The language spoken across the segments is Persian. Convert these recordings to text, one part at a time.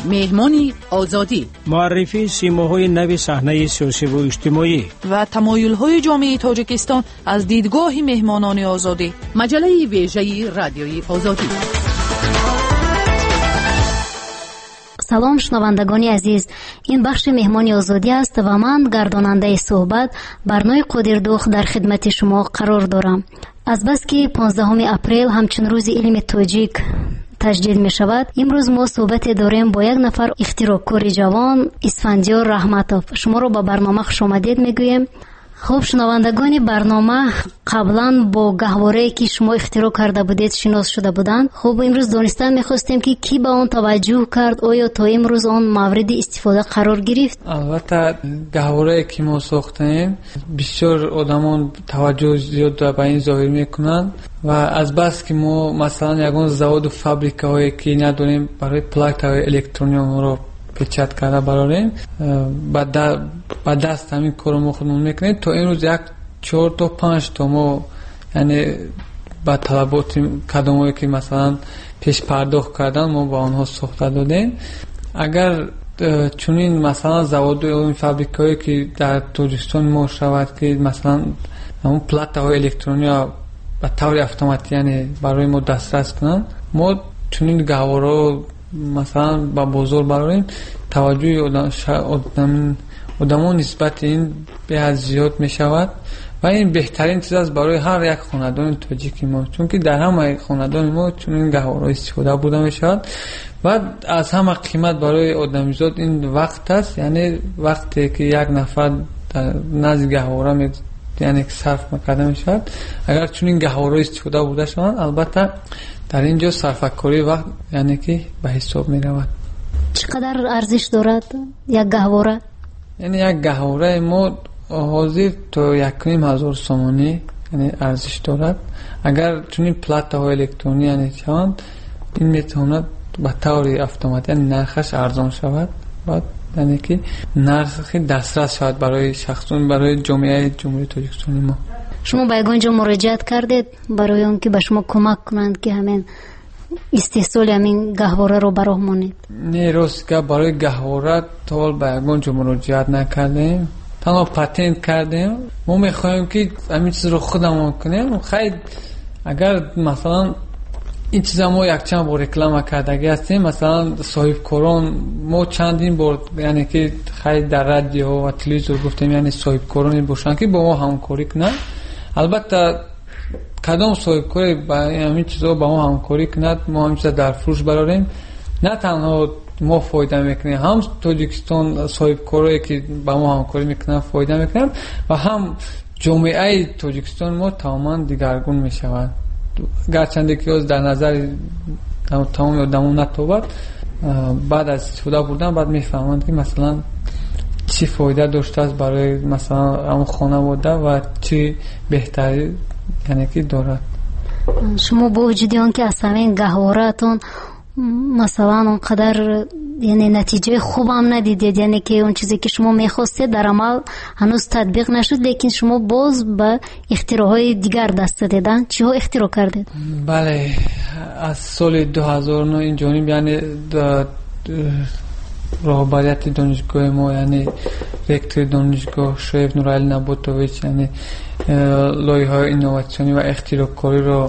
مهمانی آزادی، معرفی سیماهای نو صحنه سیاسی و اجتماعی و تمایل‌های جامعه تاجیکستان از دیدگاه مهمانان آزادی. مجله ویژه رادیوی آزادی. سلام شنوندگان عزیز، این بخش مهمانی آزادی است و من گرداننده صحبت برنامه قدردوخ در خدمت شما قرار دارم. از بس که 15 اپریل همچون روز علم تاجیک تجدید می شود، امروز ما صحبت داریم با یک نفر اختراعکار جوان، اسفندیار رحمتوف. شما رو با برنامه خوش آمدید می گویم. خب شنوندگان برنامه قبلا با گهواره‌ای که شما اختراع کرده بودید شناس شده بودند. خب امروز دانستن می‌خواستیم که کی به آن توجه کرد، آیا تا امروز آن مورد استفاده قرار گرفت؟ البته گهواره‌ای که ما ساختیم بسیار آدمان توجه زیاد به این ظاهر می‌کنند و از بس که ما مثلا یگان زواد و فابریکه‌هایی که نداریم برای پلاک‌های الکترونیوم رو پیچت کرده براریم با دست همین کارو خودمون میکنیم. تا این روز یک 4 تا 5 تا ما یعنی با طلبات کدامایی که مثلا پیش پرداخت کردن ما با آنها ساخته دادیم. اگر چونین مثلا زواد و این فابریکایی که در تاجیکستان ما شود که مثلا همون پلات های الکترونی به طور اتوماتیک یعنی برای ما دسترس کنن، ما چونین گهواره مثلا با بازار براریم، توجه آدمان نسبت این به از زیاد می شود و این بهترین چیز است برای هر یک خاندان تاجیک ما، چون که در همه خاندان ما چون این گهواره استفاده بوده می شود و از همه قیمت برای آدمیزاد این وقت است. یعنی وقتی که یک نفر در نزد گهواره یعنی صرف مقدم می شود، اگر چون این گهواره استفاده بوده شود، البته در اینجا صرفه‌کاری وقت یعنی که به حساب می رود. چقدر ارزش دارد یک گهواره؟ یعنی یک گهواره ما حاضر تا 1,500 سومانی یعنی ارزش دارد. اگر چون این پلات های الکترونی یعنی چند این میتواند به طور اتوماتیک یعنی نرخش ارزان شود، بعد یعنی که نرخ دسترس شود برای شخصون، برای جامعه جمهوری تاجیکستان ما. شما به یگانجا مراجعت کردید برای اون که به شما کمک کنند که همین استحصال همین گهواره رو براهمانید؟ نه، راست که برای گهواره تا به یگانجا مراجعت نکردیم، تنها پتنت کردیم. ما میخوایم که همین چیز رو خودمون کنیم. خیلی اگر مثلا این چیزا ما یک چند بار رکلام کردگی هستیم، مثلا صاحب کاران ما چندین بار یعنی که خیلی در رادیو و تلویزیون گفتیم یعنی صاحب کارانی باشن که با ما همکاری کنن. البته کدام صاحب کاری با همین چیزا با ما همکاری کند، ما همین چیزا در فروش براریم. نه تنها ما فایده میکنیم، هم تاجیکستان صاحب کارایی که با ما همکاری میکنن فایده میکنن و هم جامعه تاجیکستان ما تماما دیگرگون میشود. گرچنده که در نظر تمام آدمون نتوبت بعد از استفاده بودن بعد میفهمند که مثلا چی فایده داشته است برای مثلا همون خانواده و چی بهتری یعنی که دارد. شما با وجود آن که از همین گهواره‌تون مثلا اونقدر یعنی نتیجه خوب هم ندیدید، یعنی که اون چیزی که شما میخواستید در عمل هنوز تطبیق نشد، لیکن شما باز به اختراعهای دیگر دست دادن. چی ها اختراع کردید؟ بله، از سال 2009 این جانب یعنی رهبریت دانشگاه ما یعنی رکتور دانشگاه شریف نورعلی نباتوویچ یعنی لایحه‌های اینوواسیونی و اختراعکاری رو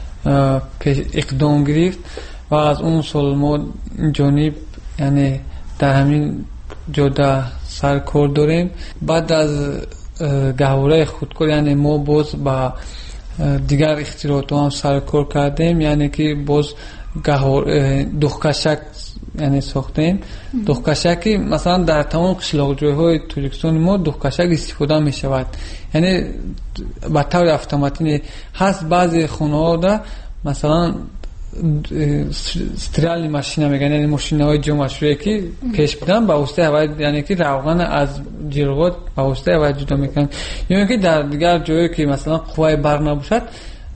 اقدام گرفت و از اون سال ما جانب یعنی در همین جاده سرکار داریم. بعد از گهواره خودکار یعنی ما باز با دیگر اختراعات هم سرکار کردیم، یعنی که باز دخکشک یعنی ساختیم. دخکشکی مثلا در تمام قشلاق جایهای تاجیکستان ما دخکشک استفاده می شود، یعنی به طور اتوماتیک هست. بعضی خانه ها در مثلا استریال ماشین میگن، یعنی ماشین‌های جمع‌شویی که پیش بدن با واسطه اول یعنی که روغن از جرغات با واسطه اول جدا میکنن، یعنی که در دیگر جایی که مثلا قوای بر نباشد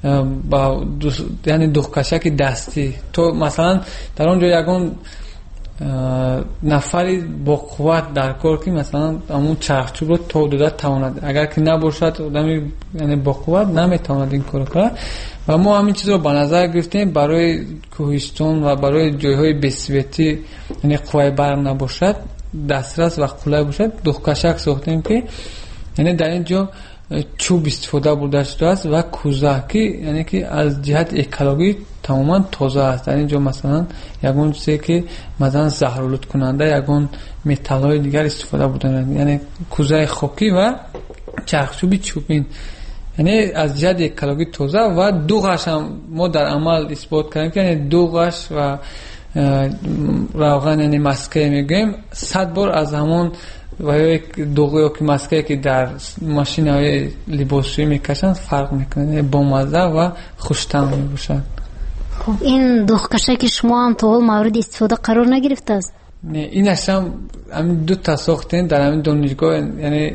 با یعنی دخکشک دستی تو مثلا در اونجا یگان нафари бо қувват дар кор ки масалан амун чархчӯбро то дода тавонад. Агар ки набошад одами яъне бо қувват наметавонад ин корро кунад. ва мо ҳамин чизро ба назар гирифтем барои кӯҳистон ва барои ҷойҳои бесветӣ, яъне қувваи барқ набошад, дастрас ва қулай бошад, духкашак сохтем ки яъне дар ин ҷо чӯб истифода бурда шудааст ва кӯза ки яъне ки аз ҷиҳати экологӣ тамоман тоза аст. Дар ин ҷо масалан ягон чизе ки масалан заҳролудкунанда ягон металлҳои дигар истифода бурда мешавад, яъне кӯзаи хокӣ ва чархчӯби чӯбин, яъне аз ҷиҳати экологӣ тоза. ва дуғаш ҳам мо дар амал исбот кардем ки яъне дуғаш ва равған, яъне маскае мегӯем 100 бор аз ҳамон ва дуғ ё ки маскае ки дар машинаҳои либосшӯӣ мекашанд фарқ мекунад, бомазза ва хуштаъм мебошад. خب این دخکشک شما هم تا حال مورد استفاده قرار نگرفتاست؟ نه، اینش هم همین دو تا ساختیم در همین دانشگاه، یعنی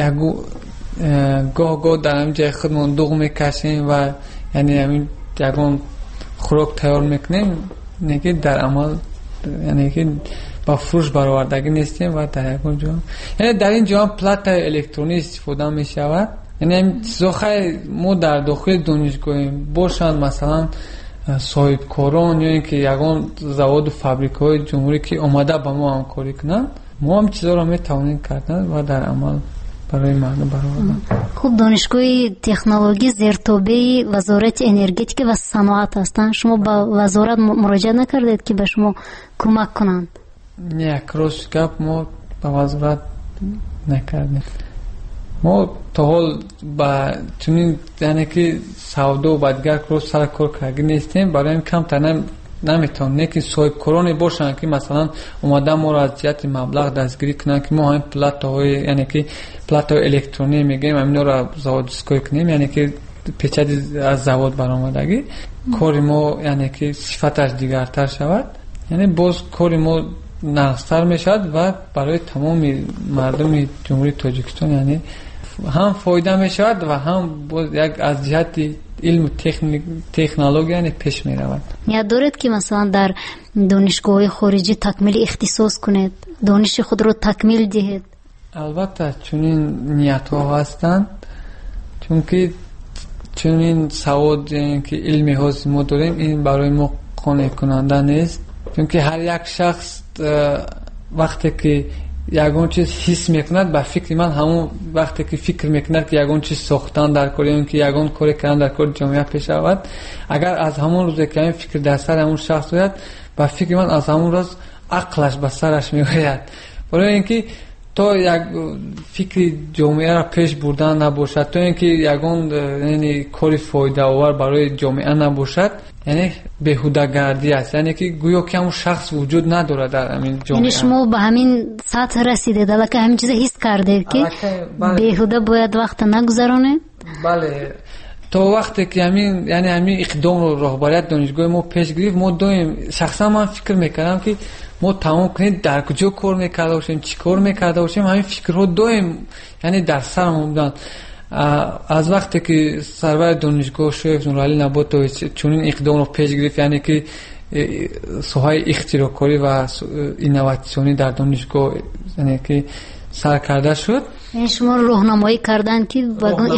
گاه در همین جای خودمون دوغ میکشیم و یعنی همین یگان خوراک تیار میکنیم، نه که در عمل یعنی که با فروش برآوردگی نیستیم و در یگان جا یعنی در این جا هم پلات الکترونی استفاده میشود. یعنی همین چیزا خیلی ما در داخل دانشگاهیم باشند، مثلا صاحب کاران یا اینکه یگان زواد و فابریک‌های جمهوری که اومده با ما همکاری کنند، ما هم چیزا را میتوانیم کردن و در عمل برای مردم برآوردن. خوب، دانشگاه تکنولوژی زیرتابه وزارت انرژتیک و صنعت هستند. شما با وزارت مراجعه نکردید که به شما کمک کنند؟ نه، راست گپ ما با وزارت نکردیم. ما تا حال با چنین یعنی که سودا و دیگر کار سر کار کردی نیستیم، برای این کم تنم نمیتونیم که صاحب کارانی باشن که مثلا اومدن ما را از جهت مبلغ دستگیری کنن که ما هم پلات‌های یعنی که پلات‌های الکترونی میگیم همینا را زواد دستکاری کنیم، یعنی که پیچک از زواد برآمدگی کار ما یعنی که صفتش دیگرتر شود، یعنی باز کار ما نقص‌تر میشد و برای تمام مردم جمهوری تاجیکستان یعنی هم فایده میشود و هم یک از جهت علم و تکنولوژی یعنی پیش میرود. نیت دارید که مثلا در دانشگاه خارجی تکمیل اختصاص کنید، دانش خود رو تکمیل دهید؟ البته چنین نیت ها هستند، چون که چنین سواد که علمی هاست ما داریم این برای ما قانع کننده نیست، چون که هر یک شخص وقتی که یگان چیز حس میکند با فکر من همون وقتی که فکر میکند که یگان چیز ساختن در کاری اون که یگان کاری کردن در کار جامعه پیش رود، اگر از همون روزی که این فکر در سر همون شخص باید با فکر من از همون روز عقلش به سرش میآید، برای اینکه تا یک فکر جامعه را پیش بردن نباشد، تا اینکه یگان یعنی کاری فایده آور برای جامعه نباشد، یعنی بیهوده گردی است، یعنی که گویا که همون شخص وجود نداره در همین جامعه. یعنی شما به همین سطح رسیدید که همین چیز حس کردید که بیهوده باید وقت نگذرانید؟ بله، تا وقتی که همین یعنی همین اقدام و رهبریت دانشگاه ما پیش گرفت، ما دائم شخصا من فکر میکردم که ما تمام کنید در کجا کار میکرده باشیم، چی کار میکرده باشیم، همین فکرها دائم یعنی در سرم بودن. از وقتی که سرور دانشگاه شیخ نورعلی نباتوی چنین اقدام رو پیش گرفت، یعنی که ساحه اختراعی و اینوواسیونی در دانشگاه یعنی که سر کرده شد، یعنی شما راهنمایی کردن که واقعا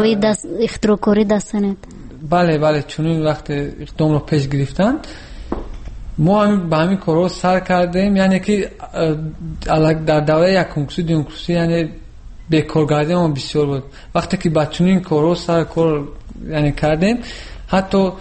اختراعی دستنید؟ بله، چنین وقت اقدام رو پیش گرفتن ما هم به همین کارها سر کردیم، یعنی که در دوره یک کنکوری دوم کنکوری یعنی بیکارگردی ما بسیار بود. وقتی که بچونین کارو سر کار یعنی کردیم، حتی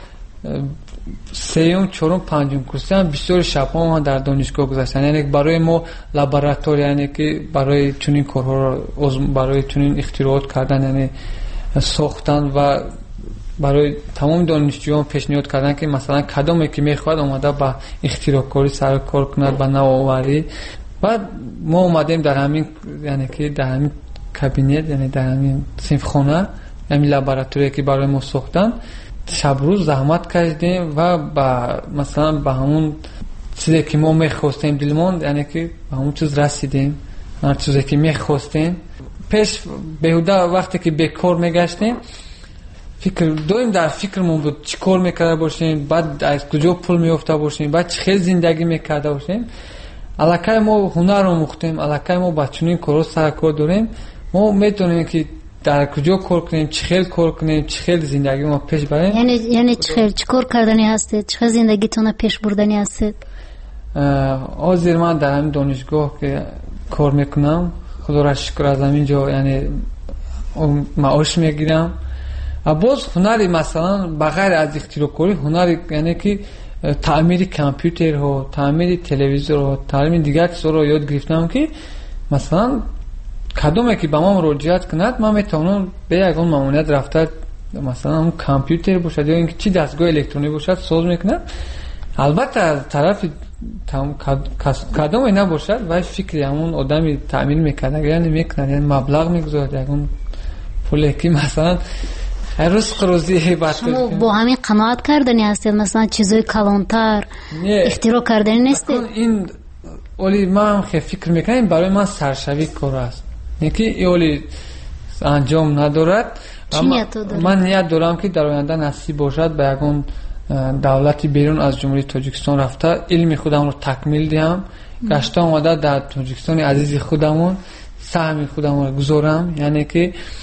سیوم، چهارم، پنجم کورس هم بسیار شب‌ها ما در دانشگاه گذاشتن، یعنی برای ما لابراتوار یعنی که برای چنین کارها برای چنین اختراعات کردن یعنی ساختن و برای تمام دانشجویان پیشنهاد کردن که مثلا کدومی که میخواد اومده با اختراعی سر کار کند، با نوآوری. بعد ما اومدیم در همین یعنی که در همین کابینت یعنی در همین صنفخانه همین لابراتوری که برای ما ساختن شب روز زحمت کشیدیم و با مثلا به همون چیزی که ما میخواستیم دلمون یعنی که به همون چیز رسیدیم، هر چیزی که میخواستیم. پیش بیهوده وقتی که بیکار میگشتیم فکر دائم در فکرمون بود چی کار میکرده باشیم، بعد از کجا پول میافته باشیم، بعد چه خیلی زندگی میکرده باشیم. алакай мо ҳунар омӯхтем, алакай мо ба чунин корҳо сар кор дорем, мо метавонем ки дар куҷо кор кунем, чӣ хел кор кунем, чӣ хел зиндагӣ мо пеш барем. яъне чӣ хел чӣ кор кардани ҳастед, чӣ хел зиндагитона пеш бурдани ҳастед? ҳозир ман дар ҳамин донишгоҳ ки кор мекунам, худоро шукр, аз ҳамин ҷо яъне маош мегирам. боз ҳунари масалан ба ғайр аз ихтироъкорӣ, ҳунари яъне ки таъмири компютерҳо, таъмири телевизорҳо, таъмири дигар чизҳоро ёд гирифтам ки масалан кадоме ки ба ман муроҷиат кунад, ман метавонам бе ягон маъмуният рафта масалан он компютер бошад ё ин ки чӣ дастгоҳи электронӣ бошад соз мекунад. албатта аз тарафи кадоме набошад вай фикри ҳамон одами таъмир мекард агар яъне мекунад, яъне маблағ мегузорад, ягон пуле ки масалан рузқу рӯзӣ шумо бо ҳамин қаноат кардани ҳастед? масалан чизҳои калонтар ихтироъ кардани нестед? ин оли ман хе фикр мекунам, ин барои ман саршавӣ кор аст, не ки оли анҷом надорад. ман ният дорам ки дар оянда насиб бошад ба ягон давлати берун аз ҷумҳурии Тоҷикистон рафта илми худамро такмил диҳам, гашта омада дар Тоҷикистони азизи худамон саҳми худамро гузорам, яъне ки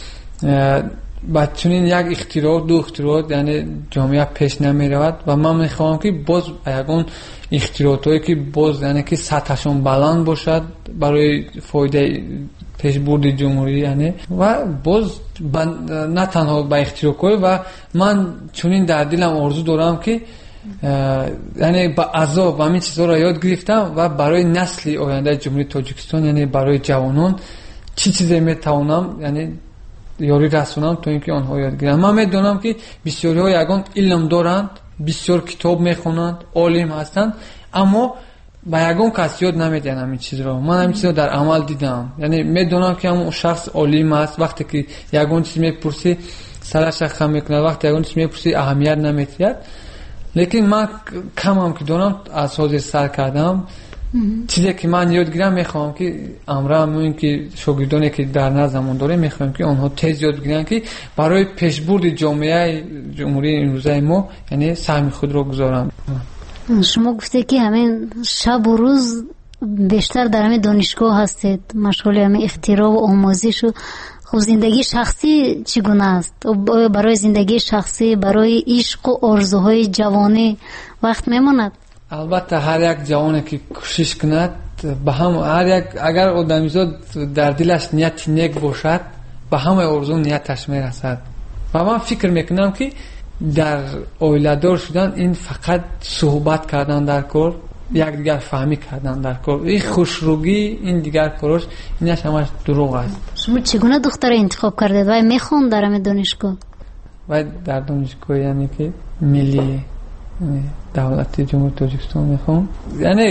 ба чунин як ихтироъ, ду ихтироъот яъне ҷомеа пеш намеравад ва ман мехоҳам ки боз ба ягон ихтироъотое ки боз яъне ки сатҳашон баланд бошад барои фоидаи пешбурди ҷумҳурӣ, яъне ва боз на танҳо ба ихтироъкорӣ. ва ман чунин дар дилам орзу дорам ки яъне ба азоб ҳамин чизҳоро ёд гирифтам ва барои насли ояндаи ҷумҳурии Тоҷикистон, яъне барои ҷавонон чӣ чизе метавонам яъне ёрӣ расонам то ин ки онҳо ёд гиранд. ман медонам ки бисёриҳо ягон илм доранд, бисёр китоб мехонанд, олим ҳастанд, аммо ба ягон кас ёд намедиҳанд ҳамин чизро. ман ҳамин чизро дар амал дидам, яъне медонам ки ҳамон шахс олим аст, вақте ки ягон чиз мепурсӣ сараша хам мекунад, вақте ягон чиз мепурсӣ аҳамият намедиҳад. лекин ман камам ки донам аз ҳозир сар кардам. чизе ки ман ёд гирам, мехоҳам ки амрам ин ки шогирдоне ки дар наздамон дорем, мехоҳам ки онҳо тез ёд гиранд ки барои пешбурди ҷомеаи ҷумҳурии имрӯзаи мо яъне саҳми худро гузоранд. шумо гуфтед ки ҳамин шабу рӯз бештар дар ҳамин донишгоҳ ҳастед, машғули ҳамин ихтироъ ва омӯзишу. хуб зиндагии шахсӣ чӣ гуна аст? оё барои зиндагии шахсӣ, барои ишқу орзуҳои ҷавонӣ вақт мемонад? албатта ҳар як ҷавоне ки кӯшиш кунад, ба ҳам ҳар як агар одамизод дар дилаш нияти нек бошад, ба ҳамаи орзу нияташ мерасад. ва ман фикр мекунам ки дар оиладор шудан ин фақат суҳбат кардан дар кор, якдигар фаҳмӣ кардан дар кор, ин хушругӣ, ин дигар корош, инаш ҳамаш дурӯғ аст. шумо чӣ гуна духтара интихоб кардед? вай мехонд дар ҳамин донишгоҳ? вай дар донишгоҳи яъне ки миллӣ давлати ҷумҳурии Тоҷикистон мехоҳам, яъне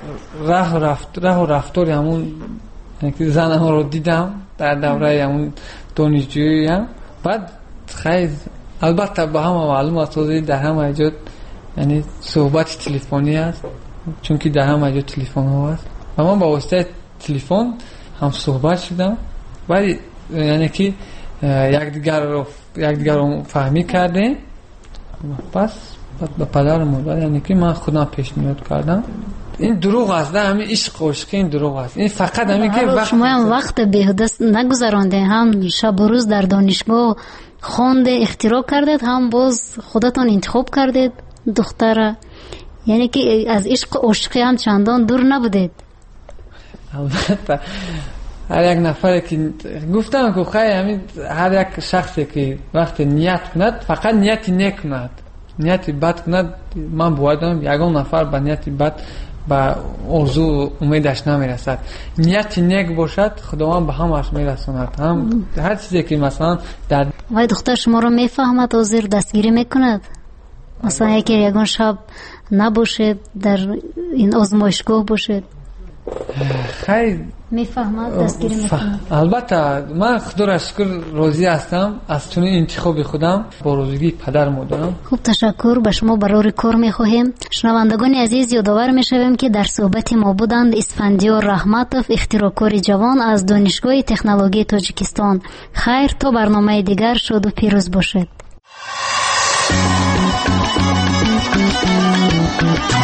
раҳу рафтори ҳамон занаҳоро дидам дар давраи ҳамон донишҷӯям. баъд хайр албатта ба ҳама маълум аст, ҳозир дар ҳама ҷо яъне суҳбати телефонӣ аст, чунки дар ҳама ҷо телефонҳо аст ва ман ба воситаи телефон ҳам суҳбат шудам, вале яъне ки якдигарро фаҳмӣ кардем. пас ба падару модар яъне ки ман худам пешниҳод кардам. ин дурӯғ аст, да, ҳамин ишқ ошиқӣ ин дурӯғ аст. ин фақат ҳамин ки шумо ҳам вақт беҳуда нагузарондед, ҳам шабу рӯз дар донишгоҳ хонде, ихтироъ кардед, ҳам боз худатон интихоб кардед духтара, яъне ки аз ишқу ошиқӣ ҳам чандон дур набудед. албатта ҳар як нафаре ки гуфтам ки хай ҳамин ҳар як шахсе ки вақте ният кунад, фақат нияти нек кунад, нияти бад кунад, ман бовар дорам ягон нафар ба нияти бад ба орзу умедаш намерасад. нияти нек бошад, худованд ба ҳамаш мерасонад. ҳар чизе ки масалан дар вай духтар шуморо мефаҳмад, ҳозир дастгирӣ мекунад? масалан яке ягон шаб набошед, дар ин озмоишгоҳ бошед, хай мефаҳмад, дастгирӣ мекунад? албатта ман худоро шукр розӣ ҳастам аз чунин интихоби худам, бо розигии падар модарам. хуб, ташаккур, ба шумо барори кор мехоҳем. шунавандагони азиз, ёдовар мешавем ки дар суҳбати мо буданд Исфандиёр Раҳматов, ихтироъкори ҷавон аз донишгоҳи технологияи Тоҷикистон. хайр, то барномаи дигар шоду пирӯз бошед.